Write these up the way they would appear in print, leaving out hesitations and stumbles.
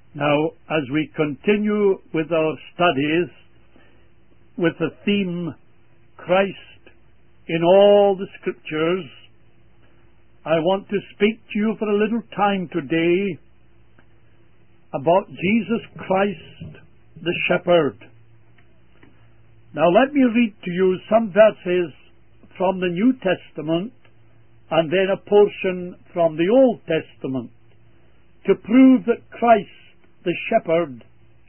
Now, as we continue with our studies with the theme Christ in all the Scriptures, I want to speak to you for a little time today about Jesus Christ the Shepherd. Now let me read to you some verses from the New Testament and then a portion from the Old Testament to prove that Christ the Shepherd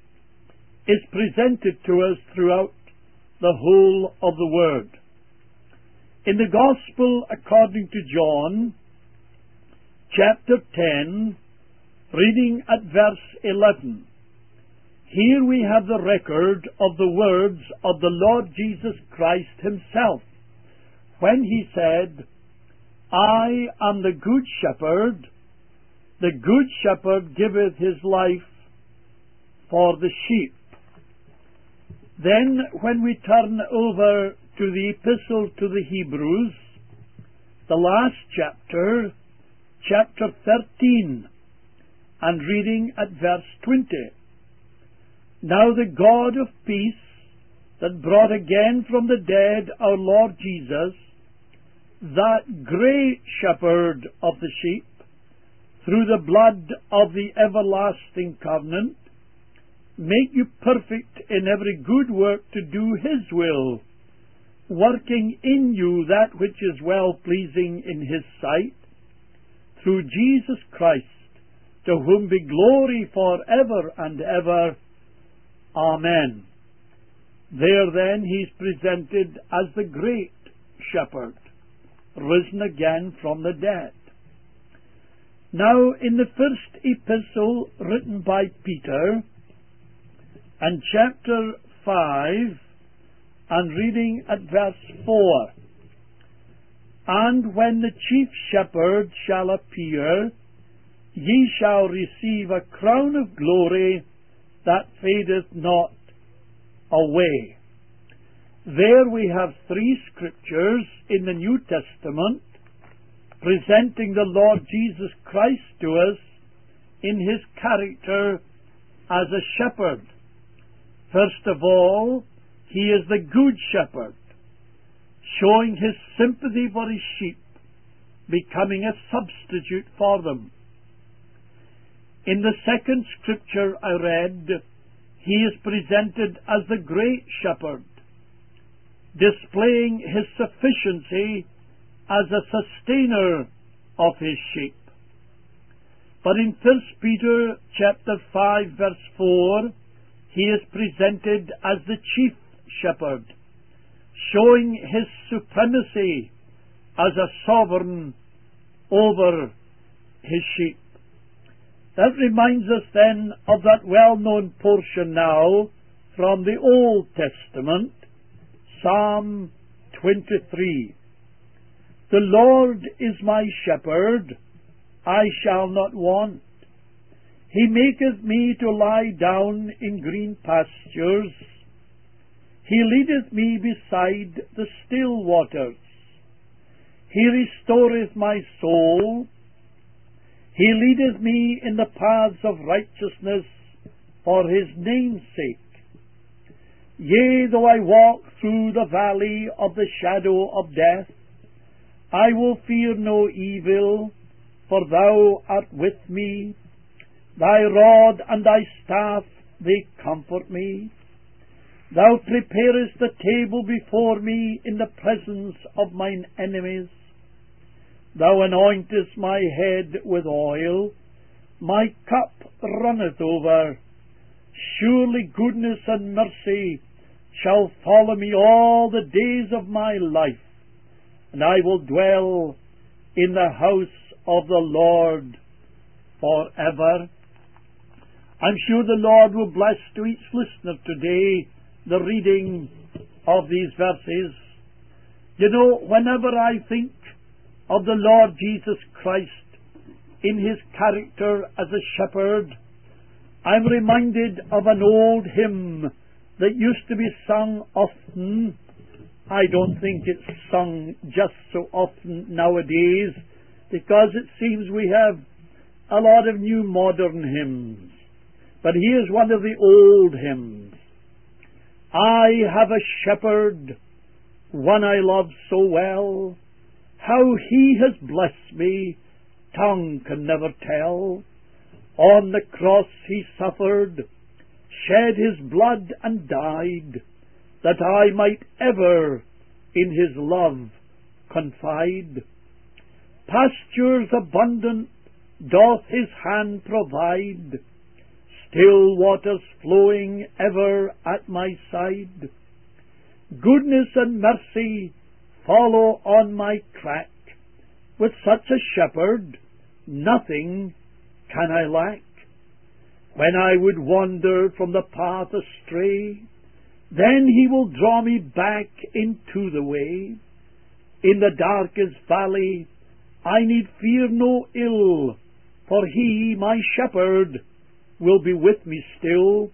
is presented to us throughout the whole of the Word. In the Gospel according to John, chapter 10, reading at verse 11, here we have the record of the words of the Lord Jesus Christ himself, when he said, I am the good shepherd. The good shepherd giveth his life for the sheep. Then, when we turn over to the Epistle to the Hebrews, the last chapter, chapter 13, and reading at verse 20, now the God of peace, that brought again from the dead our Lord Jesus, that great shepherd of the sheep, through the blood of the everlasting covenant, make you perfect in every good work to do his will, working in you that which is well-pleasing in his sight, through Jesus Christ, to whom be glory for ever and ever. Amen. There then he is presented as the great shepherd, risen again from the dead. Now, in the first epistle written by Peter, and chapter 5, and reading at verse 4, and when the chief shepherd shall appear, ye shall receive a crown of glory that fadeth not away. There we have three scriptures in the New Testament presenting the Lord Jesus Christ to us in his character as a shepherd. First of all, he is the good shepherd, showing his sympathy for his sheep, becoming a substitute for them. In the second scripture I read, he is presented as the great shepherd, displaying his sufficiency as a sustainer of his sheep. But in 1 Peter chapter 5 verse 4, he is presented as the chief shepherd, showing his supremacy as a sovereign over his sheep. That reminds us then of that well-known portion now from the Old Testament, Psalm 23. The Lord is my shepherd, I shall not want. He maketh me to lie down in green pastures. He leadeth me beside the still waters. He restoreth my soul. He leadeth me in the paths of righteousness for his name's sake. Yea, though I walk through the valley of the shadow of death, I will fear no evil, for thou art with me. Thy rod and thy staff, they comfort me. Thou preparest the table before me in the presence of mine enemies. Thou anointest my head with oil, my cup runneth over. Surely goodness and mercy shall follow me all the days of my life, and I will dwell in the house of the Lord forever. I'm sure the Lord will bless to each listener today the reading of these verses. You know, whenever I think of the Lord Jesus Christ in his character as a shepherd, I'm reminded of an old hymn that used to be sung often. I don't think it's sung just so often nowadays, because it seems we have a lot of new modern hymns. But here's one of the old hymns. I have a shepherd, one I love so well, how he has blessed me, tongue can never tell. On the cross he suffered, shed his blood and died, that I might ever in his love confide. Pastures abundant doth his hand provide, still waters flowing ever at my side. Goodness and mercy follow on my track, with such a shepherd nothing can I lack. When I would wander from the path astray, then he will draw me back into the way. In the darkest valley I need fear no ill, for he, my shepherd, will be with me still.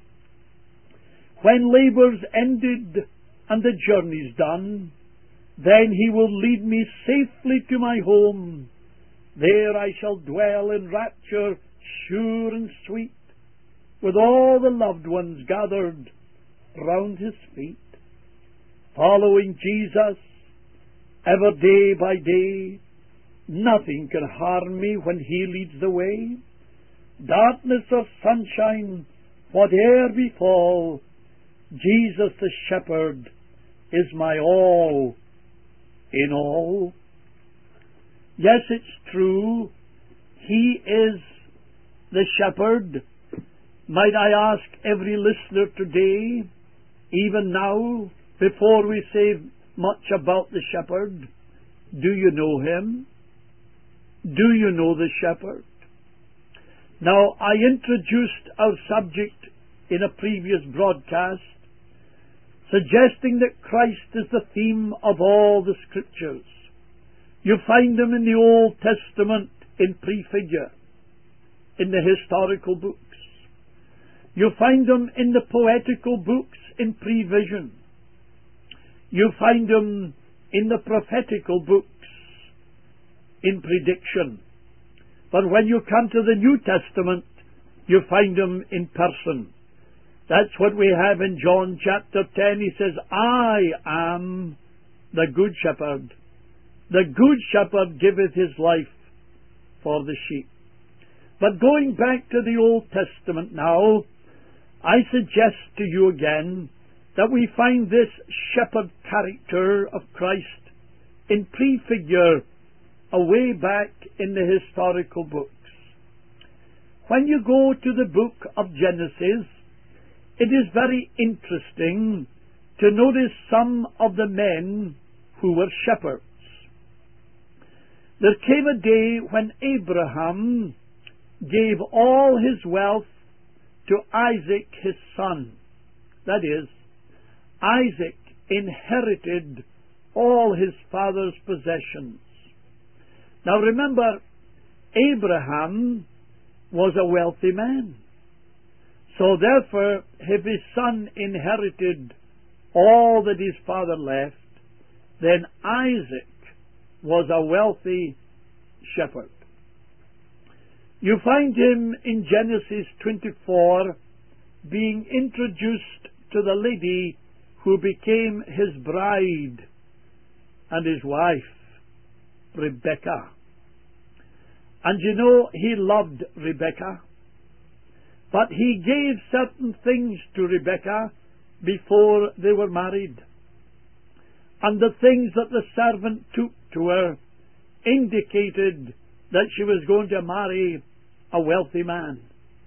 When labour's ended and the journey's done, then he will lead me safely to my home. There I shall dwell in rapture sure and sweet, with all the loved ones gathered round his feet. Following Jesus, ever day by day, nothing can harm me when he leads the way. Darkness or sunshine, whate'er befall, Jesus the shepherd is my all in all. Yes, it's true, he is the shepherd. Might I ask every listener today, even now, before we say much about the shepherd, do you know him? Do you know the shepherd? Now, I introduced our subject in a previous broadcast, suggesting that Christ is the theme of all the Scriptures. You find him in the Old Testament in prefigure, in the historical books. You find him in the poetical books in prevision. You find him in the prophetical books in prediction. But when you come to the New Testament, you find him in person. That's what we have in John chapter 10. He says, I am the good shepherd. The good shepherd giveth his life for the sheep. But going back to the Old Testament now, I suggest to you again that we find this shepherd character of Christ in prefigure away back in the historical books. When you go to the book of Genesis, it is very interesting to notice some of the men who were shepherds. There came a day when Abraham gave all his wealth to Isaac his son. That is, Isaac inherited all his father's possessions. Now remember, Abraham was a wealthy man. So therefore, if his son inherited all that his father left, then Isaac was a wealthy shepherd. You find him in Genesis 24 being introduced to the lady who became his bride and his wife, Rebekah. And you know, he loved Rebekah, but he gave certain things to Rebekah before they were married. And the things that the servant took to her indicated that she was going to marry a wealthy man.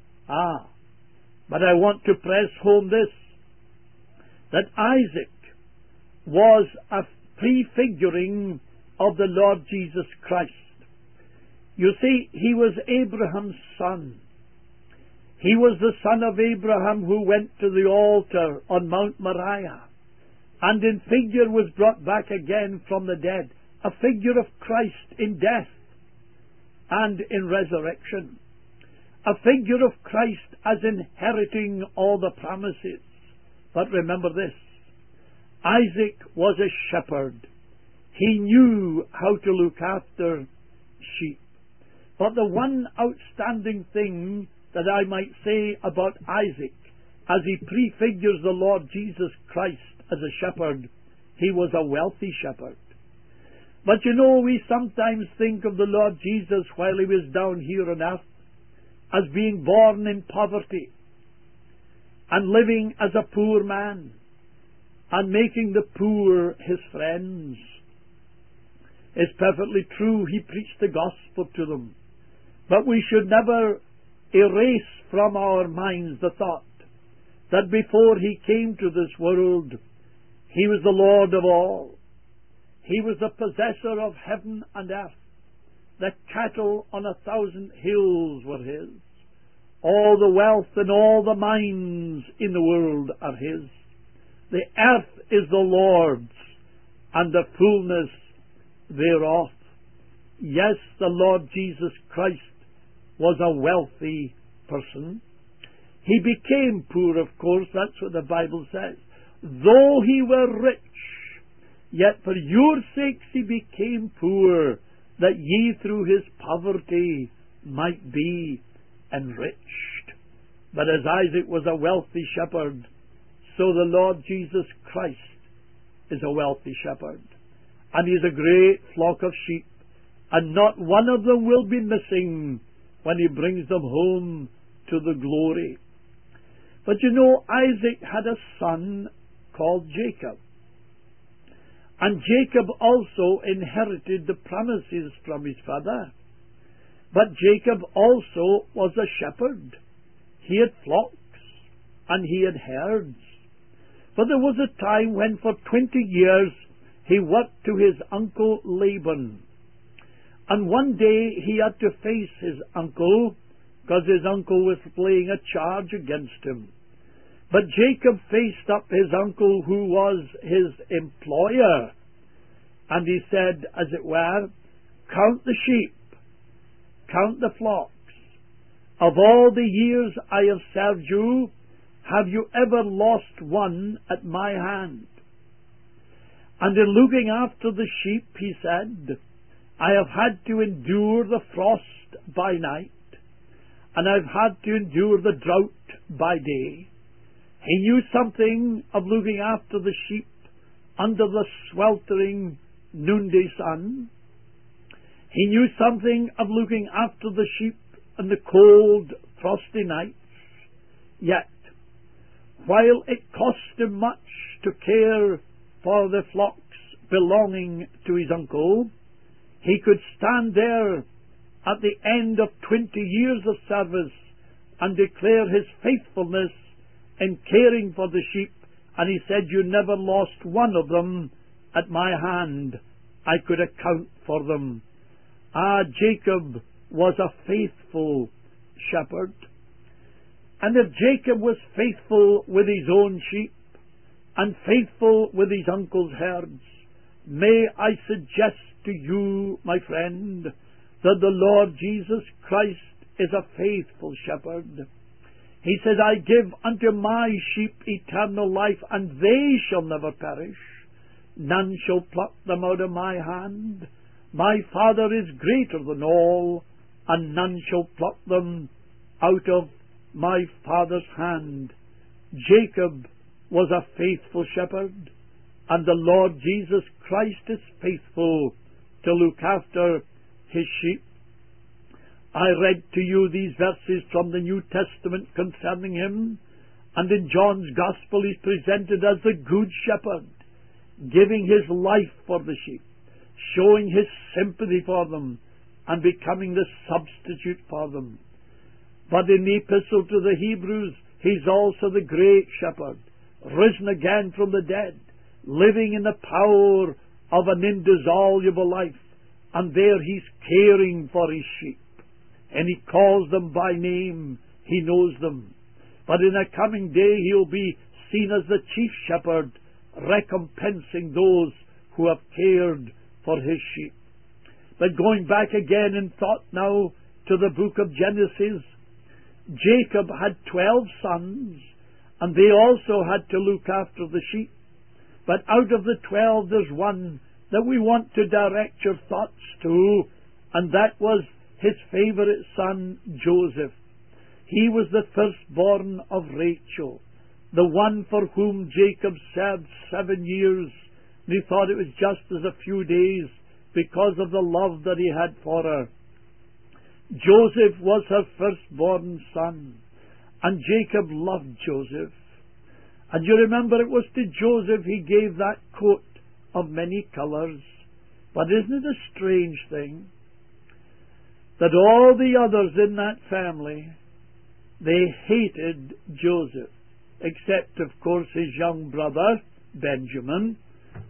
But I want to press home this, that Isaac was a prefiguring of the Lord Jesus Christ. You see, he was Abraham's son. He was the son of Abraham who went to the altar on Mount Moriah, and in figure was brought back again from the dead, a figure of Christ in death and in resurrection, a figure of Christ as inheriting all the promises. But remember this, Isaac was a shepherd. He knew how to look after sheep. But the one outstanding thing that I might say about Isaac, as he prefigures the Lord Jesus Christ as a shepherd, he was a wealthy shepherd. But you know, we sometimes think of the Lord Jesus while he was down here on earth as being born in poverty and living as a poor man and making the poor his friends. It's perfectly true, he preached the gospel to them. But we should never erase from our minds the thought that before he came to this world, he was the Lord of all. He was the possessor of heaven and earth. The cattle on 1,000 hills were his. All the wealth and all the mines in the world are his. The earth is the Lord's, and the fullness thereof. Yes, the Lord Jesus Christ was a wealthy person. He became poor, of course, that's what the Bible says. Though he were rich, yet for your sakes he became poor, that ye through his poverty might be enriched. But as Isaac was a wealthy shepherd, so the Lord Jesus Christ is a wealthy shepherd. And he is a great flock of sheep, and not one of them will be missing when he brings them home to the glory. But you know, Isaac had a son called Jacob. And Jacob also inherited the promises from his father. But Jacob also was a shepherd. He had flocks and he had herds. But there was a time when for 20 years he worked to his uncle Laban. And one day he had to face his uncle because his uncle was laying a charge against him. But Jacob faced up his uncle, who was his employer, and he said, as it were, count the sheep, count the flocks. Of all the years I have served you, have you ever lost one at my hand? And in looking after the sheep, he said, I have had to endure the frost by night, and I've had to endure the drought by day. He knew something of looking after the sheep under the sweltering noonday sun. He knew something of looking after the sheep in the cold, frosty nights. Yet, while it cost him much to care for the flocks belonging to his uncle, he could stand there at the end of 20 years of service and declare his faithfulness in caring for the sheep, and he said, you never lost one of them at my hand. I could account for them. Jacob was a faithful shepherd. And if Jacob was faithful with his own sheep and faithful with his uncle's herds, may I suggest to you, my friend, that the Lord Jesus Christ is a faithful shepherd. He says, I give unto my sheep eternal life, and they shall never perish. None shall pluck them out of my hand. My Father is greater than all, and none shall pluck them out of my Father's hand. Jacob was a faithful shepherd, and the Lord Jesus Christ is faithful to look after his sheep. I read to you these verses from the New Testament concerning him, and in John's Gospel he's presented as the Good Shepherd, giving his life for the sheep, showing his sympathy for them, and becoming the substitute for them. But in the Epistle to the Hebrews, he's also the great shepherd, risen again from the dead, living in the power of an indissoluble life, and there he's caring for his sheep. And he calls them by name. He knows them. But in a coming day he'll be seen as the chief shepherd, recompensing those who have cared for his sheep. But going back again in thought now to the book of Genesis, Jacob had 12 sons, and they also had to look after the sheep. But out of the 12, there's one that we want to direct your thoughts to, and that was his favorite son, Joseph. He was the firstborn of Rachel, the one for whom Jacob served 7 years, and he thought it was just as a few days because of the love that he had for her. Joseph was her firstborn son, and Jacob loved Joseph. And you remember it was to Joseph he gave that coat of many colours. But isn't it a strange thing that all the others in that family, they hated Joseph, except, of course, his young brother, Benjamin.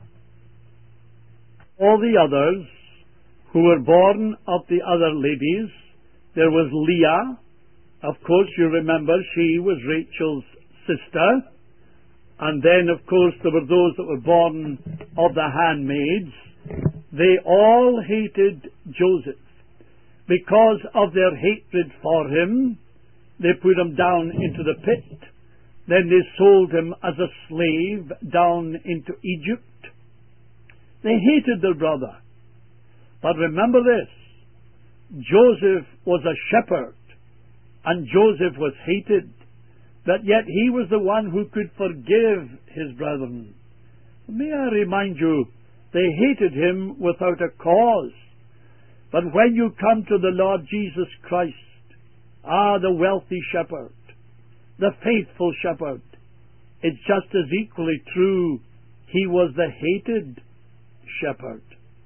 All the others who were born of the other ladies, there was Leah. Of course, you remember, she was Rachel's sister. And then, of course, there were those that were born of the handmaids. They all hated Joseph. Because of their hatred for him, they put him down into the pit. Then they sold him as a slave down into Egypt. They hated their brother. But remember this, Joseph was a shepherd, and Joseph was hated, but yet he was the one who could forgive his brethren. May I remind you, they hated him without a cause. But when you come to the Lord Jesus Christ, the wealthy shepherd, the faithful shepherd, it's just as equally true, he was the hated shepherd.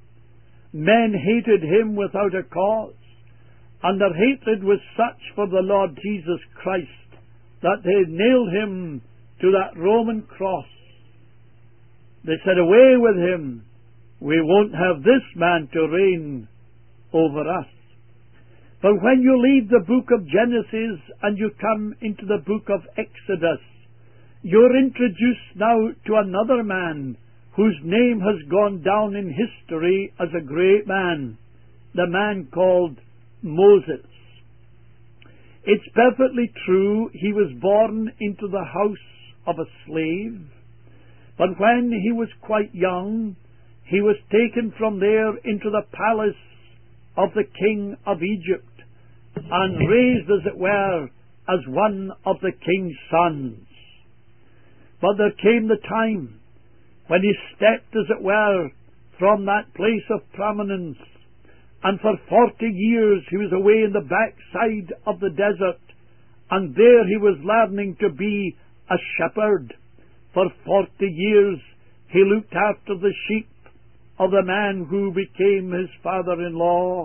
Men hated him without a cause, and their hatred was such for the Lord Jesus Christ that they nailed him to that Roman cross. They said, "Away with him. We won't have this man to reign over us." But when you leave the book of Genesis and you come into the book of Exodus, you're introduced now to another man whose name has gone down in history as a great man, the man called Moses. It's perfectly true he was born into the house of a slave, but when he was quite young, he was taken from there into the palace of the king of Egypt and raised, as it were, as one of the king's sons. But there came the time when he stepped, as it were, from that place of prominence, and for 40 years he was away in the backside of the desert, and there he was learning to be a shepherd. For 40 years he looked after the sheep of the man who became his father-in-law.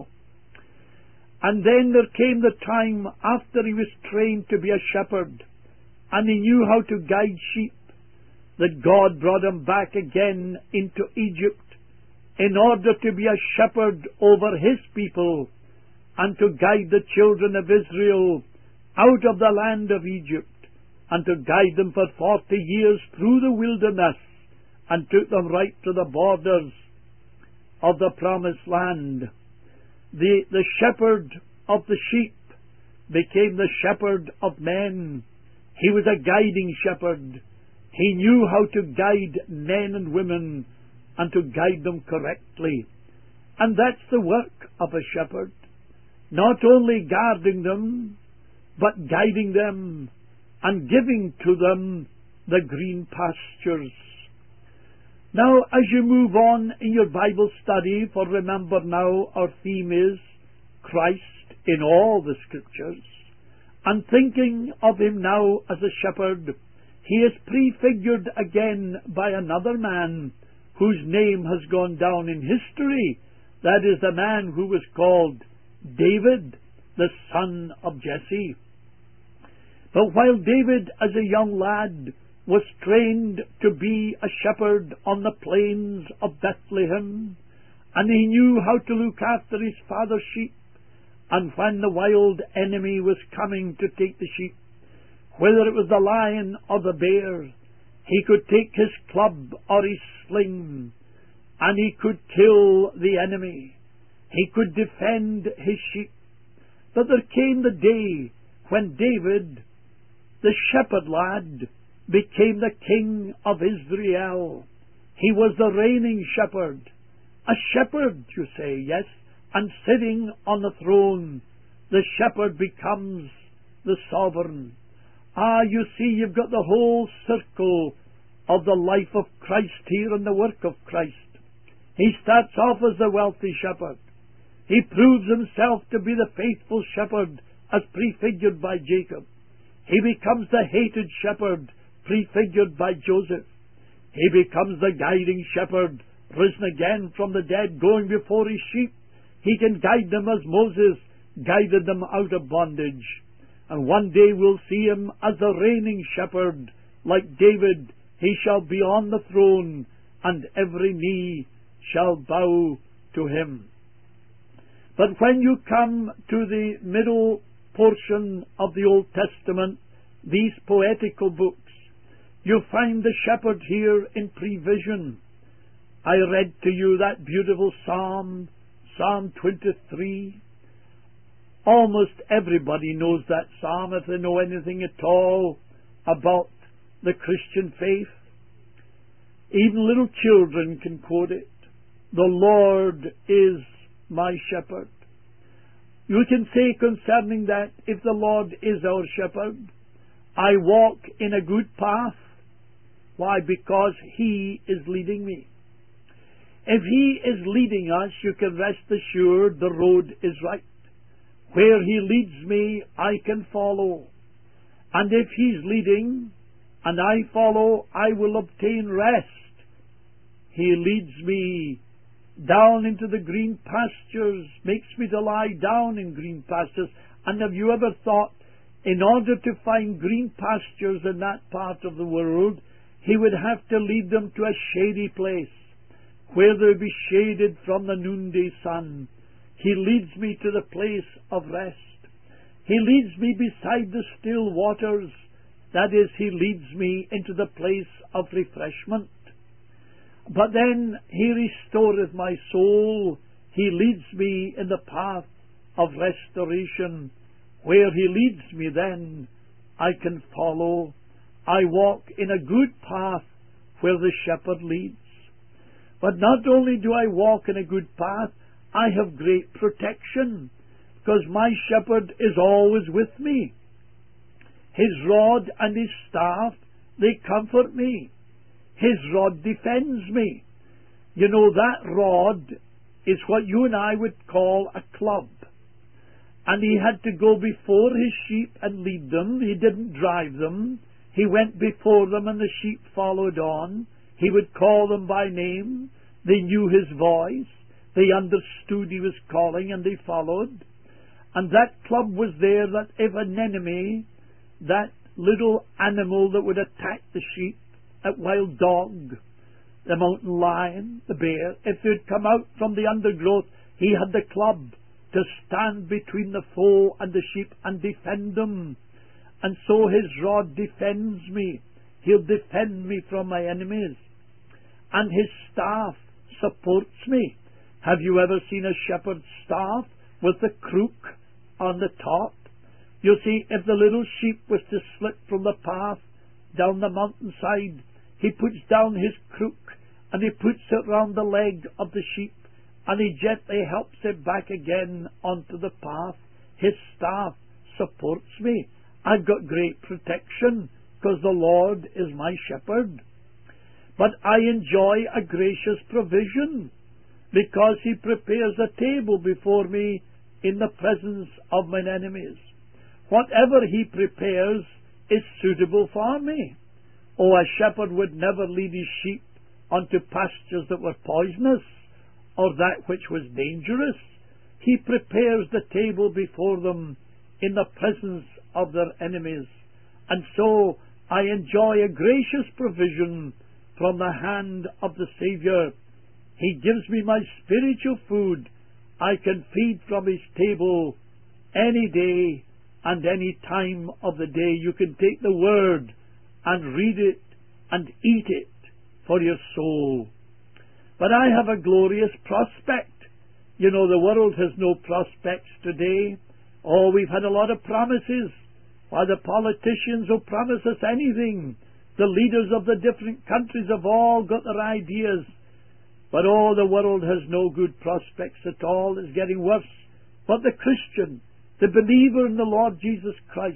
And then there came the time after he was trained to be a shepherd, and he knew how to guide sheep, that God brought him back again into Egypt in order to be a shepherd over his people and to guide the children of Israel out of the land of Egypt, and to guide them for 40 years through the wilderness, and took them right to the borders of the promised land. The shepherd of the sheep became the shepherd of men. He was a guiding shepherd. He knew how to guide men and women and to guide them correctly. And that's the work of a shepherd. Not only guarding them, but guiding them and giving to them the green pastures. Now, as you move on in your Bible study, for remember now our theme is Christ in all the Scriptures, and thinking of him now as a shepherd, he is prefigured again by another man whose name has gone down in history. That is the man who was called David, the son of Jesse. But while David, as a young lad, was trained to be a shepherd on the plains of Bethlehem, and he knew how to look after his father's sheep, and when the wild enemy was coming to take the sheep, whether it was the lion or the bear, he could take his club or his sling, and he could kill the enemy. He could defend his sheep. But there came the day when David, the shepherd lad, became the king of Israel. He was the reigning shepherd. A shepherd, you say, yes, and sitting on the throne, the shepherd becomes the sovereign. You see, you've got the whole circle of the life of Christ here and the work of Christ. He starts off as the wealthy shepherd. He proves himself to be the faithful shepherd as prefigured by Jacob. He becomes the hated shepherd prefigured by Joseph. He becomes the guiding shepherd, risen again from the dead, going before his sheep. He can guide them as Moses guided them out of bondage. And one day we'll see him as the reigning shepherd. Like David, he shall be on the throne, and every knee shall bow to him. But when you come to the middle portion of the Old Testament, these poetical books, you find the shepherd here in prevision. I read to you that beautiful Psalm 23. Almost everybody knows that psalm if they know anything at all about the Christian faith. Even little children can quote it. The Lord is my shepherd. You can say concerning that, if the Lord is our shepherd, I walk in a good path. Why? Because He is leading me. If He is leading us, you can rest assured the road is right. Where He leads me, I can follow. And if He's leading, and I follow, I will obtain rest. He leads me down into the green pastures, makes me to lie down in green pastures. And have you ever thought, in order to find green pastures in that part of the world, He would have to lead them to a shady place, where they would be shaded from the noonday sun. He leads me to the place of rest. He leads me beside the still waters. That is, He leads me into the place of refreshment. But then He restoreth my soul. He leads me in the path of restoration. Where He leads me, then I can follow. I walk in a good path where the shepherd leads. But not only do I walk in a good path, I have great protection, because my shepherd is always with me. His rod and His staff, they comfort me. His rod defends me. You know, that rod is what you and I would call a club. And He had to go before His sheep and lead them. He didn't drive them. He went before them and the sheep followed on. He would call them by name. They knew His voice. They understood He was calling and they followed. And that club was there that if an enemy, that little animal that would attack the sheep, a wild dog, the mountain lion, the bear, if they'd come out from the undergrowth, He had the club to stand between the foe and the sheep and defend them. And so His rod defends me. He'll defend me from my enemies. And His staff supports me. Have you ever seen a shepherd's staff with the crook on the top? You see, if the little sheep was to slip from the path down the mountainside, he puts down his crook and he puts it round the leg of the sheep and he gently helps it back again onto the path. His staff supports me. I've got great protection because the Lord is my shepherd. But I enjoy a gracious provision because He prepares a table before me in the presence of mine enemies. Whatever He prepares is suitable for me. Oh, a shepherd would never lead his sheep onto pastures that were poisonous or that which was dangerous. He prepares the table before them in the presence of their enemies. And so I enjoy a gracious provision from the hand of the Saviour. He gives me my spiritual food. I can feed from His table any day and any time of the day. You can take the Word and read it and eat it for your soul. But I have a glorious prospect. You know, the world has no prospects today. Oh, we've had a lot of promises. Why, the politicians will promise us anything. The leaders of the different countries have all got their ideas. But oh, the world has no good prospects at all. It's getting worse. But the Christian, the believer in the Lord Jesus Christ,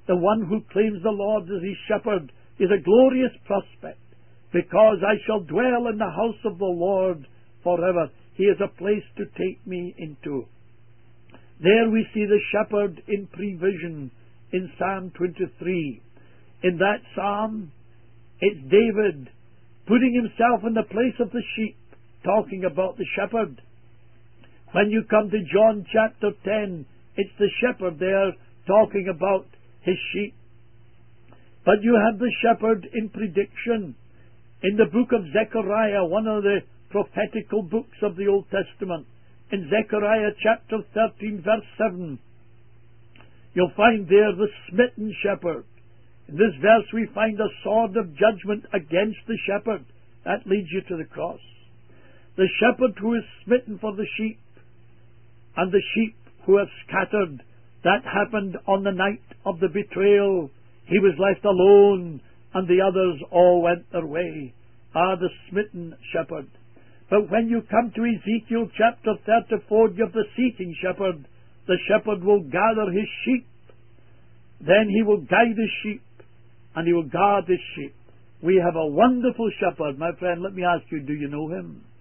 the one who claims the Lord as his shepherd, is a glorious prospect, because I shall dwell in the house of the Lord forever. He is a place to take me into. There we see the shepherd in prevision in Psalm 23. In that psalm, it's David putting himself in the place of the sheep, talking about the shepherd. When you come to John chapter 10, it's the shepherd there talking about his sheep. But you have the shepherd in prediction. In the book of Zechariah, one of the prophetical books of the Old Testament, in Zechariah chapter 13 verse 7, you'll find there the smitten shepherd. In this verse we find a sword of judgment against the shepherd. That leads you to the cross. The shepherd who is smitten for the sheep, and the sheep who are scattered. That happened on the night of the betrayal. He was left alone, and the others all went their way. The smitten shepherd. But when you come to Ezekiel chapter 34, you have the seeking shepherd. The shepherd will gather his sheep. Then he will guide his sheep, and he will guard his sheep. We have a wonderful shepherd. My friend, let me ask you, do you know him?